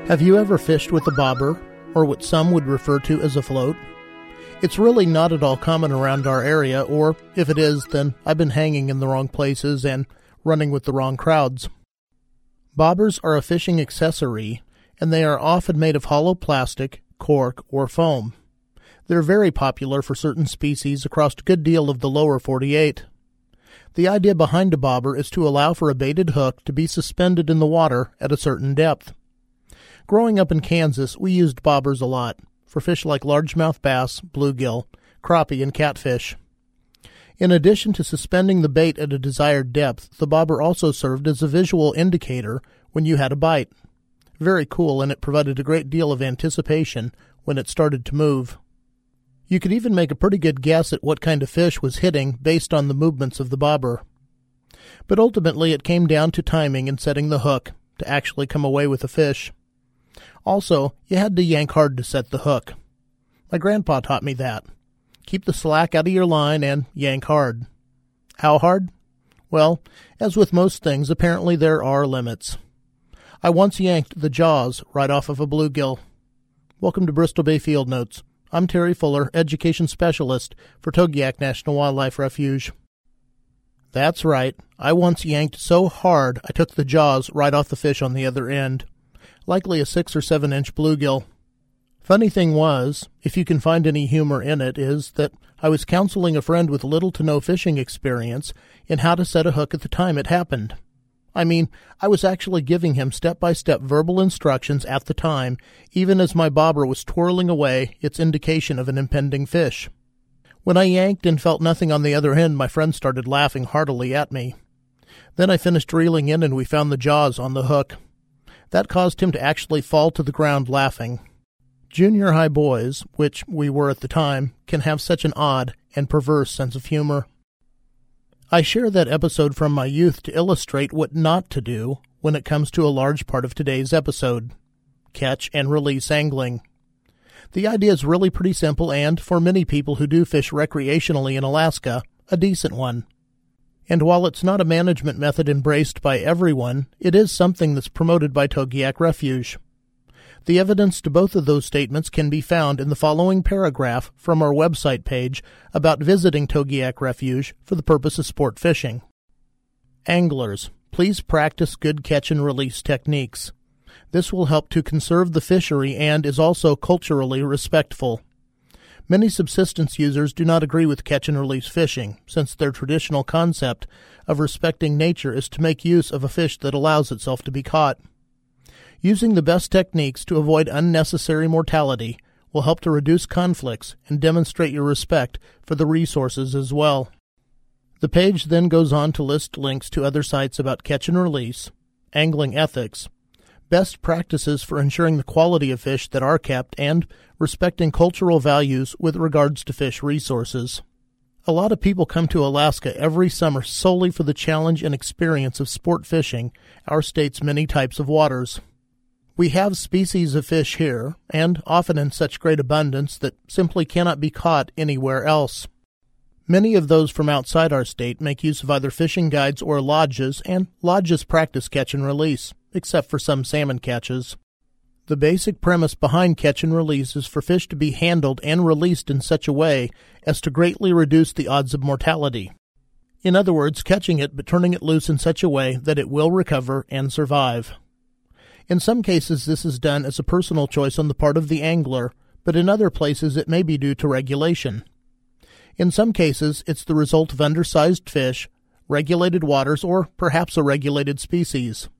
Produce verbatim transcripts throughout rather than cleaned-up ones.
Have you ever fished with a bobber, or what some would refer to as a float? It's really not at all common around our area, or if it is, then I've been hanging in the wrong places and running with the wrong crowds. Bobbers are a fishing accessory, and they are often made of hollow plastic, cork, or foam. They're very popular for certain species across a good deal of the lower forty-eight. The idea behind a bobber is to allow for a baited hook to be suspended in the water at a certain depth. Growing up in Kansas, we used bobbers a lot for fish like largemouth bass, bluegill, crappie, and catfish. In addition to suspending the bait at a desired depth, the bobber also served as a visual indicator when you had a bite. Very cool, and it provided a great deal of anticipation when it started to move. You could even make a pretty good guess at what kind of fish was hitting based on the movements of the bobber. But ultimately it came down to timing and setting the hook to actually come away with a fish. Also, you had to yank hard to set the hook. My grandpa taught me that. Keep the slack out of your line and yank hard. How hard? Well, as with most things, apparently there are limits. I once yanked the jaws right off of a bluegill. Welcome to Bristol Bay Field Notes. I'm Terry Fuller, Education Specialist for Togiak National Wildlife Refuge. That's right, I once yanked so hard I took the jaws right off the fish on the other end. Likely a six or seven inch bluegill. Funny thing was, if you can find any humor in it, is that I was counseling a friend with little to no fishing experience in how to set a hook at the time it happened. I mean, I was actually giving him step-by-step verbal instructions at the time, even as my bobber was twirling away, its indication of an impending fish. When I yanked and felt nothing on the other end, my friend started laughing heartily at me. Then I finished reeling in and we found the jaws on the hook. That caused him to actually fall to the ground laughing. Junior high boys, which we were at the time, can have such an odd and perverse sense of humor. I share that episode from my youth to illustrate what not to do when it comes to a large part of today's episode: catch and release angling. The idea is really pretty simple and, for many people who do fish recreationally in Alaska, a decent one. And while it's not a management method embraced by everyone, it is something that's promoted by Togiak Refuge. The evidence to both of those statements can be found in the following paragraph from our website page about visiting Togiak Refuge for the purpose of sport fishing. Anglers, please practice good catch and release techniques. This will help to conserve the fishery and is also culturally respectful. Many subsistence users do not agree with catch-and-release fishing, since their traditional concept of respecting nature is to make use of a fish that allows itself to be caught. Using the best techniques to avoid unnecessary mortality will help to reduce conflicts and demonstrate your respect for the resources as well. The page then goes on to list links to other sites about catch-and-release, angling ethics, best practices for ensuring the quality of fish that are kept, and respecting cultural values with regards to fish resources. A lot of people come to Alaska every summer solely for the challenge and experience of sport fishing our state's many types of waters. We have species of fish here, and often in such great abundance that simply cannot be caught anywhere else. Many of those from outside our state make use of either fishing guides or lodges, and lodges practice catch and release, except for some salmon catches. The basic premise behind catch and release is for fish to be handled and released in such a way as to greatly reduce the odds of mortality. In other words, catching it but turning it loose in such a way that it will recover and survive. In some cases this is done as a personal choice on the part of the angler, but in other places it may be due to regulation. In some cases it's the result of undersized fish, regulated waters, or perhaps a regulated species.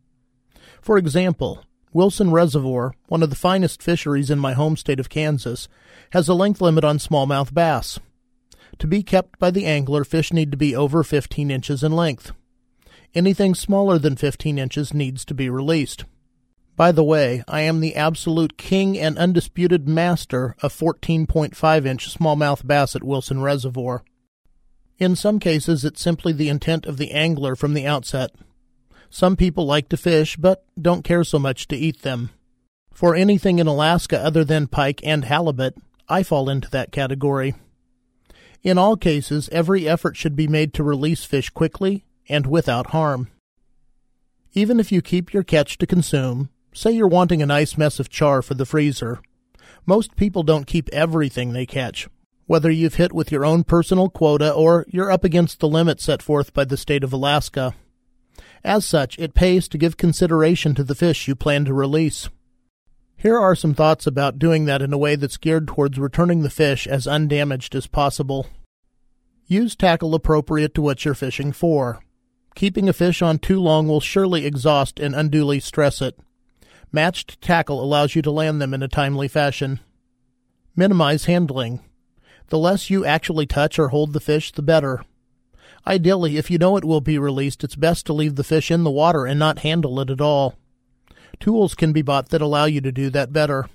For example, Wilson Reservoir, one of the finest fisheries in my home state of Kansas, has a length limit on smallmouth bass. To be kept by the angler, fish need to be over fifteen inches in length. Anything smaller than fifteen inches needs to be released. By the way, I am the absolute king and undisputed master of fourteen point five inch smallmouth bass at Wilson Reservoir. In some cases, it's simply the intent of the angler from the outset. Some people like to fish, but don't care so much to eat them. For anything in Alaska other than pike and halibut, I fall into that category. In all cases, every effort should be made to release fish quickly and without harm. Even if you keep your catch to consume, Say you're wanting a nice mess of char for the freezer. Most people don't keep everything they catch, whether you've hit with your own personal quota or you're up against the limit set forth by the state of Alaska. As such, it pays to give consideration to the fish you plan to release. Here are some thoughts about doing that in a way that's geared towards returning the fish as undamaged as possible. Use tackle appropriate to what you're fishing for. Keeping a fish on too long will surely exhaust and unduly stress it. Matched tackle allows you to land them in a timely fashion. Minimize handling. The less you actually touch or hold the fish, the better. Ideally, if you know it will be released, it's best to leave the fish in the water and not handle it at all. Tools can be bought that allow you to do that better.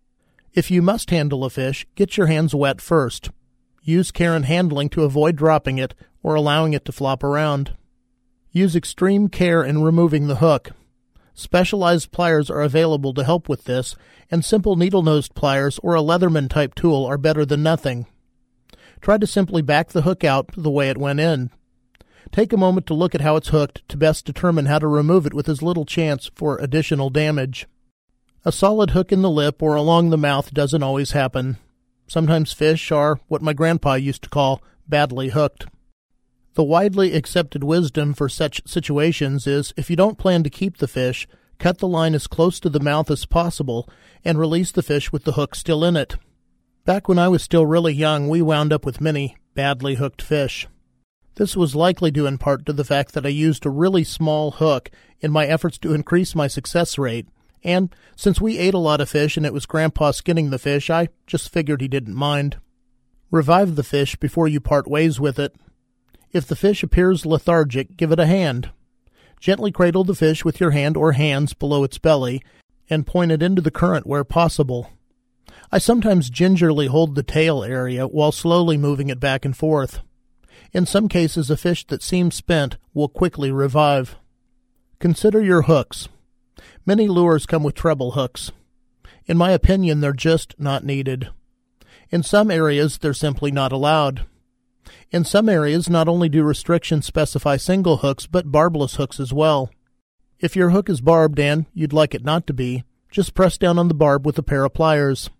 If you must handle a fish, get your hands wet first. Use care in handling to avoid dropping it or allowing it to flop around. Use extreme care in removing the hook. Specialized pliers are available to help with this, and simple needle-nosed pliers or a Leatherman-type tool are better than nothing. Try to simply back the hook out the way it went in. Take a moment to look at how it's hooked to best determine how to remove it with as little chance for additional damage. A solid hook in the lip or along the mouth doesn't always happen. Sometimes fish are what my grandpa used to call badly hooked. The widely accepted wisdom for such situations is, if you don't plan to keep the fish, cut the line as close to the mouth as possible and release the fish with the hook still in it. Back when I was still really young, we wound up with many badly hooked fish. This was likely due in part to the fact that I used a really small hook in my efforts to increase my success rate, and since we ate a lot of fish and it was Grandpa skinning the fish, I just figured he didn't mind. Revive the fish before you part ways with it. If the fish appears lethargic, give it a hand. Gently cradle the fish with your hand or hands below its belly and point it into the current where possible. I sometimes gingerly hold the tail area while slowly moving it back and forth. In some cases, a fish that seems spent will quickly revive. Consider your hooks. Many lures come with treble hooks. In my opinion, they're just not needed. In some areas, they're simply not allowed. In some areas, not only do restrictions specify single hooks, but barbless hooks as well. If your hook is barbed and you'd like it not to be, just press down on the barb with a pair of pliers.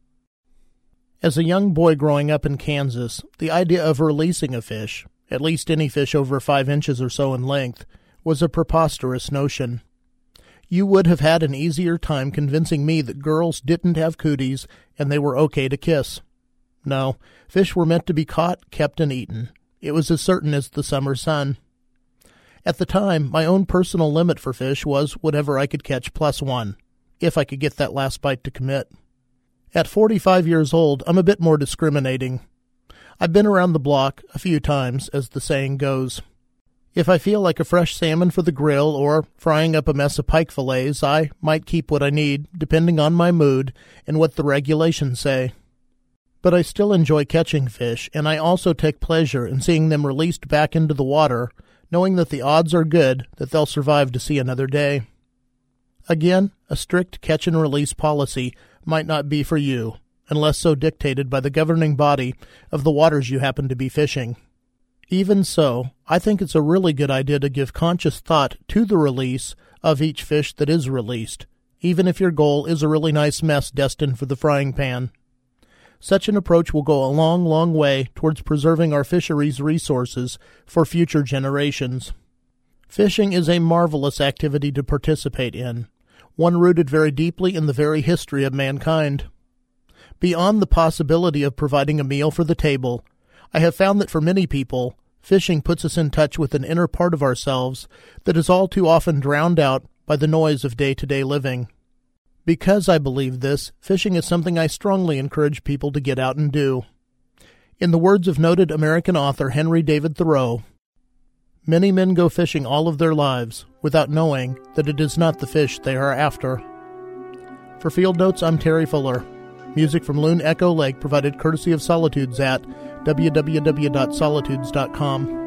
As a young boy growing up in Kansas, the idea of releasing a fish, at least any fish over five inches or so in length, was a preposterous notion. You would have had an easier time convincing me that girls didn't have cooties and they were okay to kiss. No, fish were meant to be caught, kept, and eaten. It was as certain as the summer sun. At the time, my own personal limit for fish was whatever I could catch plus one, if I could get that last bite to commit. At forty-five years old, I'm a bit more discriminating. I've been around the block a few times, as the saying goes. If I feel like a fresh salmon for the grill or frying up a mess of pike fillets, I might keep what I need, depending on my mood and what the regulations say. But I still enjoy catching fish, and I also take pleasure in seeing them released back into the water, knowing that the odds are good that they'll survive to see another day. Again, a strict catch-and-release policy might not be for you, unless so dictated by the governing body of the waters you happen to be fishing. Even so, I think it's a really good idea to give conscious thought to the release of each fish that is released, even if your goal is a really nice mess destined for the frying pan. Such an approach will go a long, long way towards preserving our fisheries' resources for future generations. Fishing is a marvelous activity to participate in, one rooted very deeply in the very history of mankind. Beyond the possibility of providing a meal for the table, I have found that for many people, fishing puts us in touch with an inner part of ourselves that is all too often drowned out by the noise of day-to-day living. Because I believe this, fishing is something I strongly encourage people to get out and do. In the words of noted American author Henry David Thoreau, "Many men go fishing all of their lives without knowing that it is not the fish they are after." For Field Notes, I'm Terry Fuller. Music from Loon Echo Lake provided courtesy of Solitudes at w w w dot solitudes dot com.